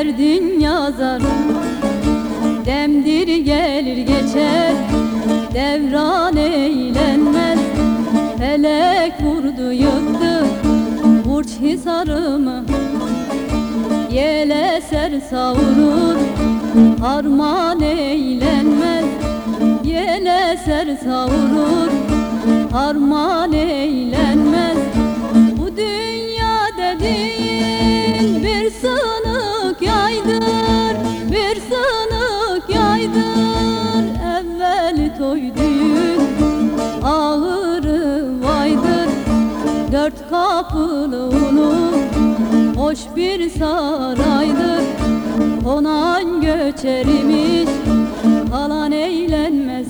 derdin yazar. Demdir gelir geçer, devran eğlenmez. Felek vurdu yıktı burç hisarımı. Yel eser savurur, harman eğlenmez. Yel eser savurur, harman eğlenmez. Bu dünya dediğin bir sınık yaydır, bir sınık yaydır. Evveli toy düğün, ağırı vaydır. Dört kapılı ulu, hoş bir saraydır. Konan göçer imiş, kalan eğlenmez.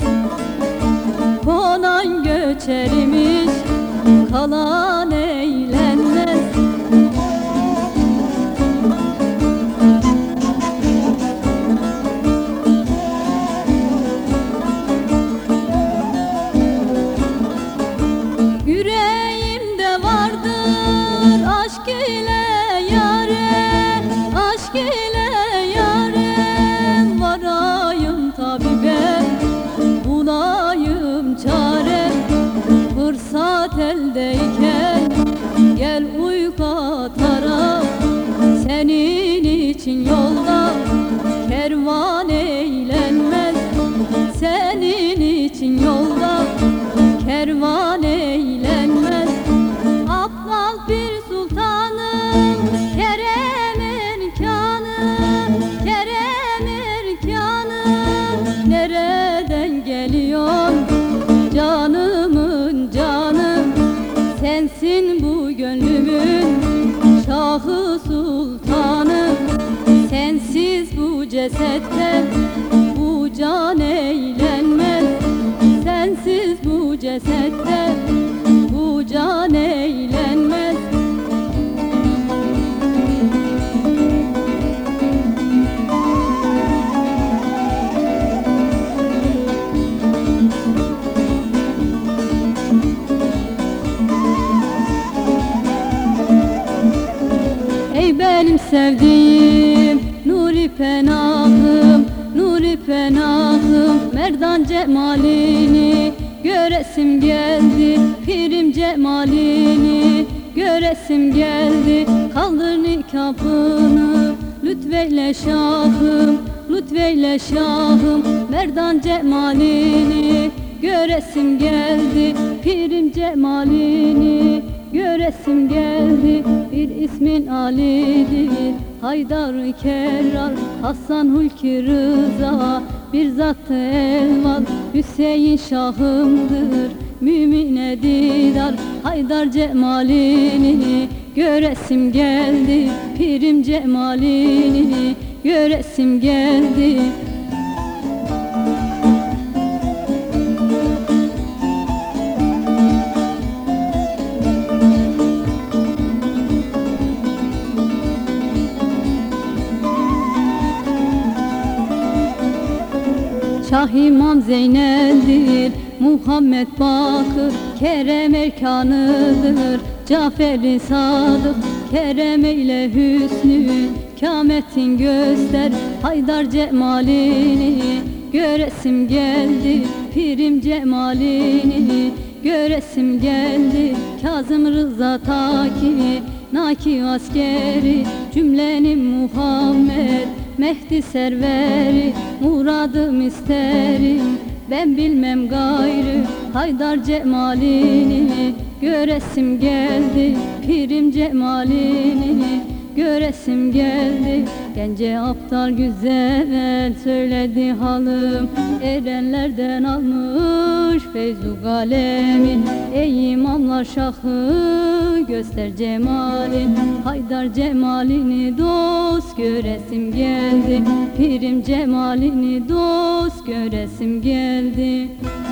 Konan göçer imiş, kalan eğlenmez. Yüreğimde vardır aşk ile yâre, aşk ile yâre. Varayım tabibe, bulayım çare. Fırsat eldeyken gel uyku atara. Senin için yolda kervan eğlenmez. Senin için yolda kervan eğlenmez. Aptal bir sultanım, Kerem erkanı, Kerem erkanı. Nereden geliyor canımın canı? Sensin bu gönlümün şahı sultanı. Sensiz bu cesette bu can eğlenmez. Sensiz bu cesette bu can eğlenmez. Ey benim sevdiğim nuri penahım, nuri penahım. Merdan cemalini göresim geldi, pirim cemalini göresim geldi. Kaldır nikabını, lütfeyle şahım, lütfeyle şahım. Merdan cemalini göresim geldi, pirim cemalini göresim geldi. Bir ismin Ali'dir, Haydar Kerrar, Hasan Hulki Rıza, bir zat-ı elval. Hüseyin şahımdır, mümine didar. Haydar cemalini göresim geldi, pirim cemalini göresim geldi. Şah İmam Zeynel'dir, Muhammed Bakır, Kerem erkanıdır. Cafer-i Sadık, Kerem eyle hüsnü, kâmetin göster. Haydar cemalini göresim geldi, pirim cemalini göresim geldi. Kazım Rıza Taki, Naki askeri, cümlenin Muhammed Mehdi serveri. Muradım isterim, ben bilmem gayrı. Haydar cemalini göresim geldi, pirim cemalini göresim geldi. Gence aptal güzel söyledi halım, erenlerden almış feyzu kalemin. Ey imamlar şahı göster cemalin, Haydar cemalini dost göresim geldi, pirim cemalini dost göresim geldi.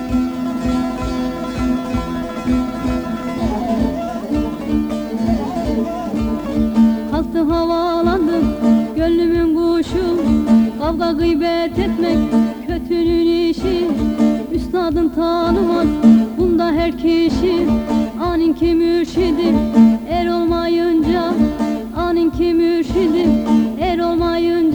Kalktı havalandım gönlümün kuşu, kavga gıybet etmek kötünün işi. Üstadın tanımaz bunda her kişi, aninki mürşidim er olmayınca, aninki mürşidim er olmayınca.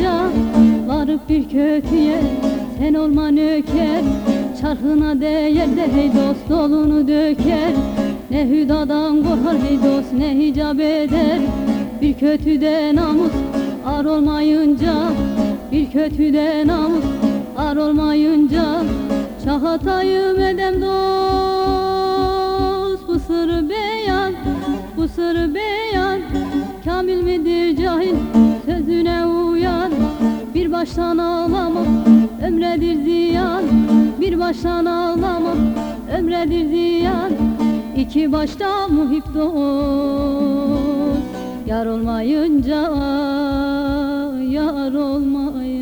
kötüye sen olma nöker. Çarkına değer de hey dost dolunu döker. Ne hüdadan korkar hey dost ne hicap eder. Bir kötüde namus ar olmayınca, bir kötüde namus ar olmayınca, çahatayım edem dost. Bu sır beyan, bu sır beyan, kamil midir cahil sözüne uyan. Bir baştan ağlamak ömredir ziyan, bir baştan ağlamak ömredir ziyan. İki başta muhip dost, yar olmayınca, yar olmayınca.